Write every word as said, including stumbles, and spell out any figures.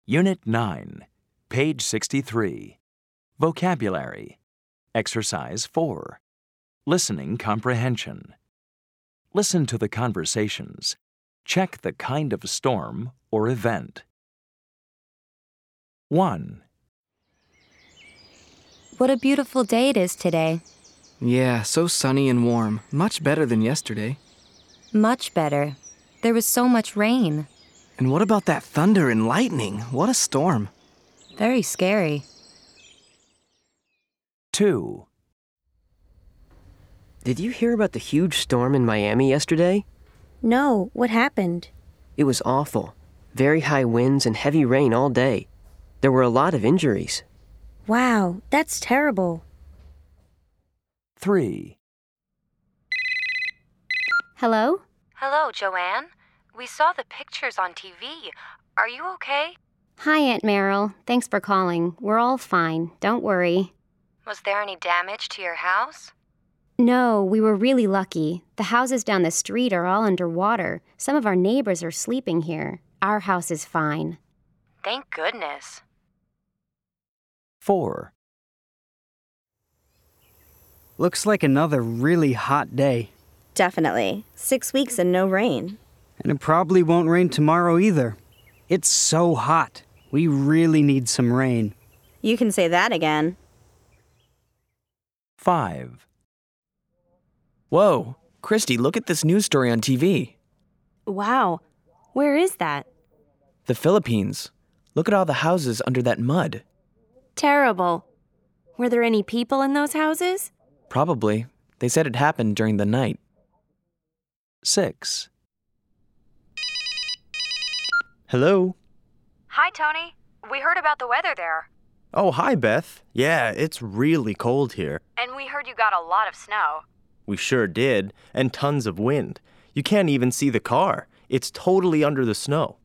Unit nine, page sixty-three. Vocabulary. Exercise four. Listening comprehension. Listen to the conversations. Check the kind of storm or event. one. What a beautiful day it is today. Yeah, so sunny and warm. Much better than yesterday. Much better. There was so much rain. And what about that thunder and lightning? What a storm. Very scary. two. Did you hear about the huge storm in Miami yesterday? No, what happened? It was awful. Very high winds and heavy rain all day. There were a lot of injuries. Wow, that's terrible. three. Hello? Hello, Joanne. We saw the pictures on T V. Are you okay? Hi, Aunt Meryl. Thanks for calling. We're all fine. Don't worry. Was there any damage to your house? No, we were really lucky. The houses down the street are all underwater. Some of our neighbors are sleeping here. Our house is fine. Thank goodness. four. Looks like another really hot day. Definitely. Six weeks and no rain. And it probably won't rain tomorrow either. It's so hot. We really need some rain. You can say that again. five. Whoa, Christy, look at this news story on T V. Wow. Where is that? The Philippines. Look at all the houses under that mud. Terrible. Were there any people in those houses? Probably. They said it happened during the night. six. Hello? Hi, Tony. We heard about the weather there. Oh, hi, Beth. Yeah, it's really cold here. And we heard you got a lot of snow. We sure did, and tons of wind. You can't even see the car. It's totally under the snow.